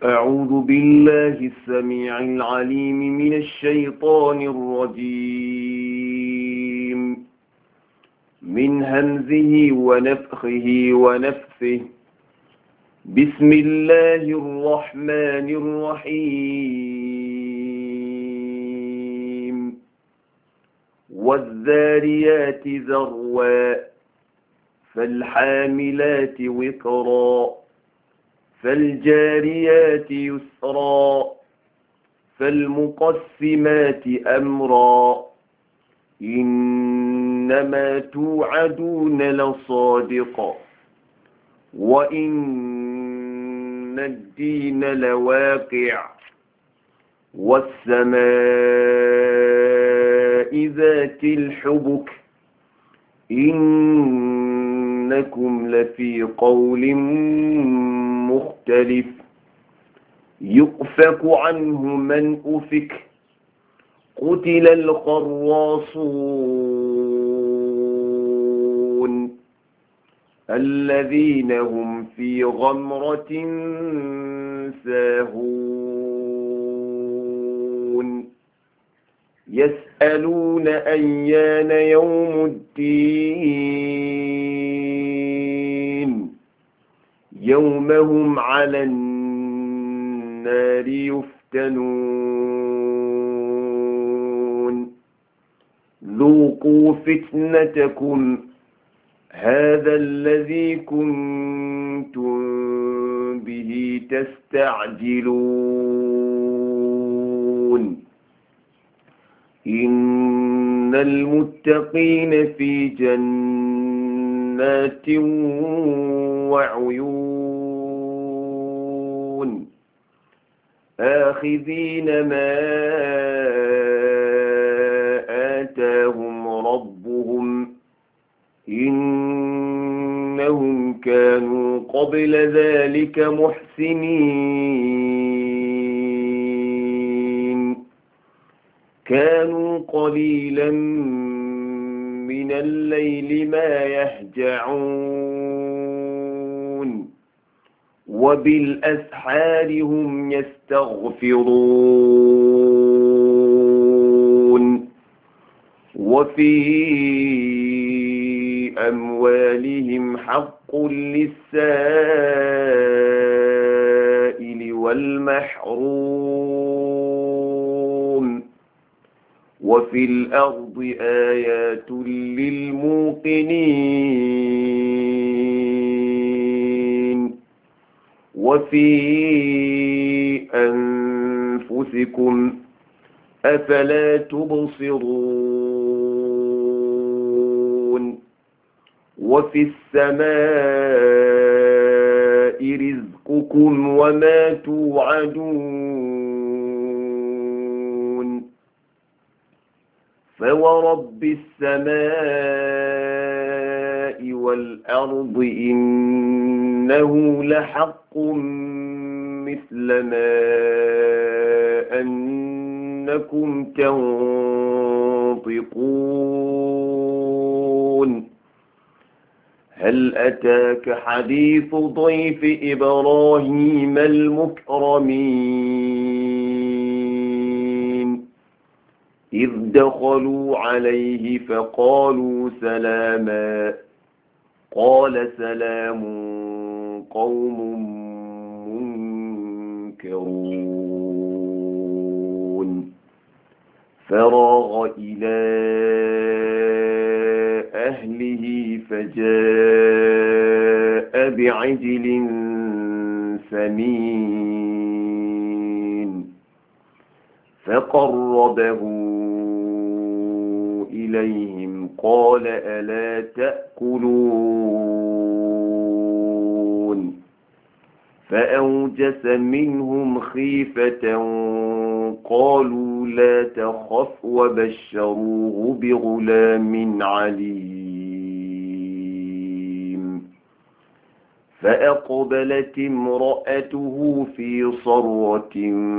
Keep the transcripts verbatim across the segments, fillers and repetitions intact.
أعوذ بالله السميع العليم من الشيطان الرجيم من همزه ونفخه ونفثه. بسم الله الرحمن الرحيم والذاريات ذروا فالحاملات وقرا فالجاريات يسرا فالمقسمات أمرا إنما توعدون لصادق وإن الدين لواقع والسماء ذات الحبك إنكم لفي قول مختلف يؤفك عنه من أفك قتل الخراصون الذين هم في غمرة ساهون يسألون أيان يوم الدين يوم هم على النار يفتنون ذوقوا فتنتكم هذا الذي كنتم به تستعجلون إن المتقين في جنات وعيون آخذين ما آتاهم ربهم إنهم كانوا قبل ذلك محسنين كانوا قليلا من الليل ما يهجعون وبالأسحار هم يستغفرون وفي أموالهم حق للسائل والمحروم وفي الأرض آيات للموقنين وفي أنفسكم أفلا تبصرون وفي السماء رزقكم وما توعدون فورب السماء والأرض إنه لحق مثل ما أنكم تنطقون هل أتاك حديث ضيف إبراهيم المكرمين إذ دخلوا عليه فقالوا سلاما قال سلام قوم منكرون فراغ إلى أهله فجاء بعجل سمين فقربه إليهم قال ألا تأكلون فأوجس منهم خيفة قالوا لا تخف وبشروه بغلام عليم فأقبلت امرأته في صرة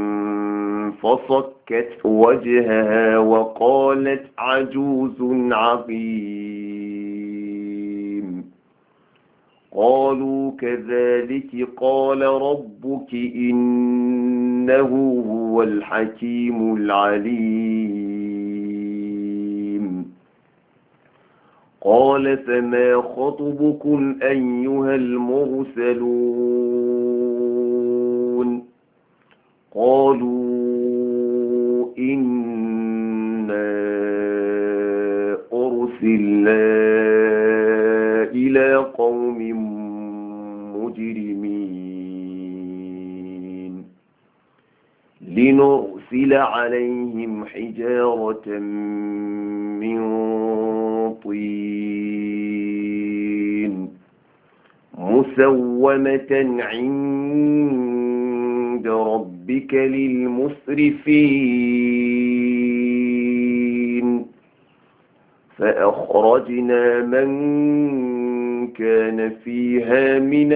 فصكت وجهها وقالت عجوز عقيم قالوا كذلك قال ربك إنه هو الحكيم العليم قال فما خطبكم أيها المرسلون قالوا إنا أرسلنا إلى قوم مجرمين لنرسل عليهم حجارة من طين مسومة عند ربك للمسرفين فأخرجنا من كان فيها من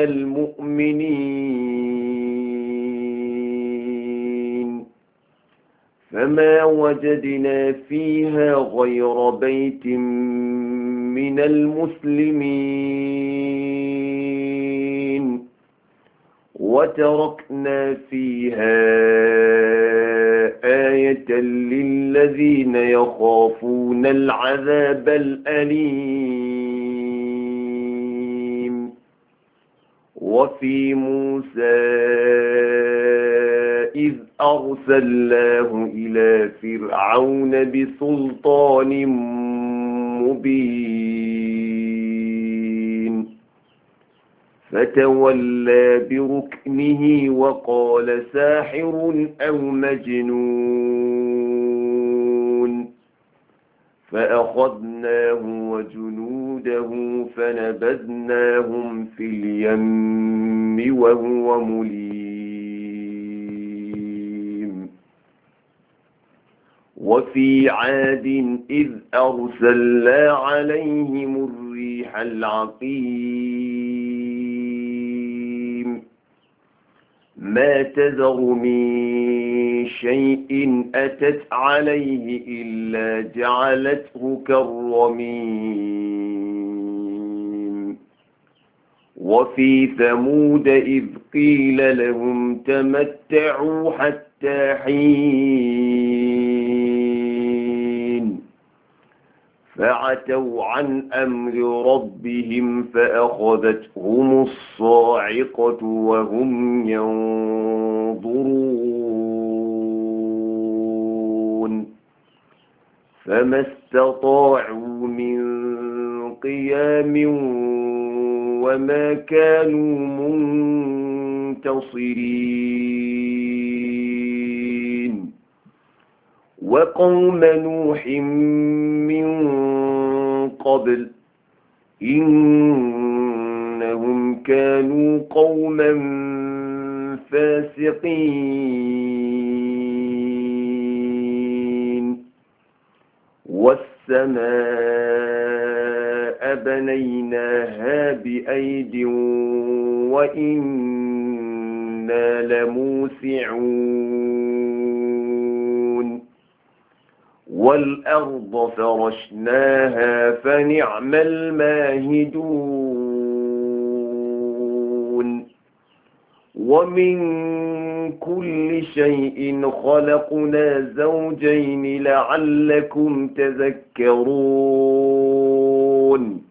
المؤمنين فما وجدنا فيها غير بيت من المسلمين وتركنا فيها آية للذين يخافون العذاب الأليم وفي موسى إذ أرسلناه إلى فرعون بسلطان مبين فتولى بركنه وقال ساحر أو مجنون فأخذناه وجنوده فنبذناهم في اليم وهو مليم وفي عاد إذ أرسلنا عليهم الريح العقيم ما تذر من شيء أتت عليه إلا جعلته كالرميم وفي ثمود إذ قيل لهم تمتعوا حتى حين فعتوا عن أمر ربهم فأخذتهم الصاعقة وهم ينظرون فما استطاعوا من قيام وما كانوا منتصرين وقوم نوح من قبل إنهم كانوا قوما فاسقين والسماء بنيناها بأيد وإنا لموسعون والأرض فرشناها فنعم الماهدون ومن كل شيء خلقنا زوجين لعلكم تذكرون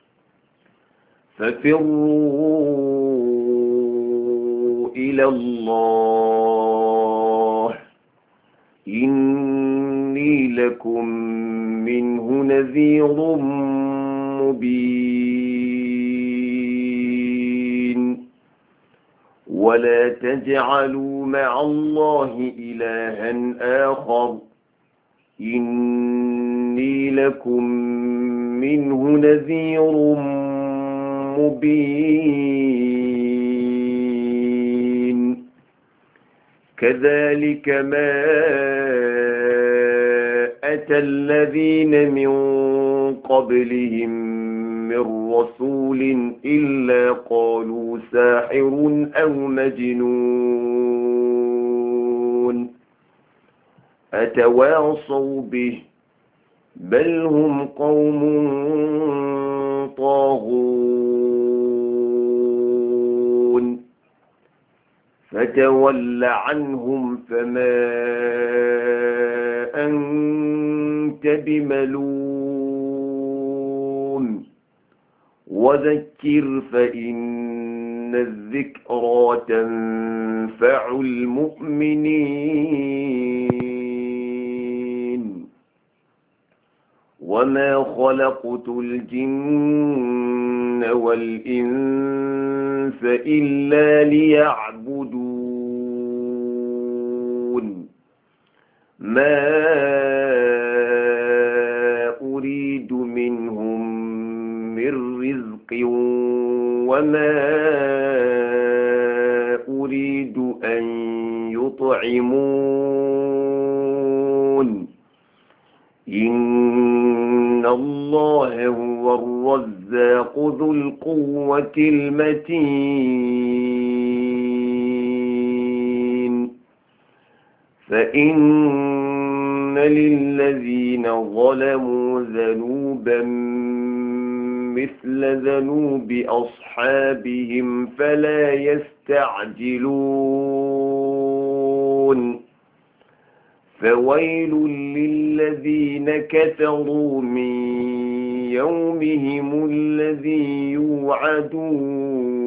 ففروا إلى الله إني لكم منه نذير مبين ولا تجعلوا مع الله إلها آخر إني لكم منه نذير مبين كذلك ما أتى الذين من قبلهم من رسول إلا قالوا ساحر أو مجنون أتواصوا به بل هم قوم طاغون فتول عنهم فما أنت بملوم وذكر فإن الذكرى تنفع المؤمنين وما خلقت الجن والإنس إلا ليعبدون ما أريد منهم من رزق وما أريد أن يطعمون إن الله هو الرزاق ذو القوة المتين فإن للذين ظلموا ذنوبا مثل ذنوب أصحابهم فلا يستعجلون فويل للذين كفروا من يومهم الذي يوعدون